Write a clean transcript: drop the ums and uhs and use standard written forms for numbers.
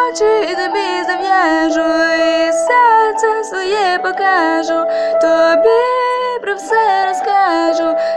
очі тобі зав'яжу, і серце своє покажу, тобі про все розкажу.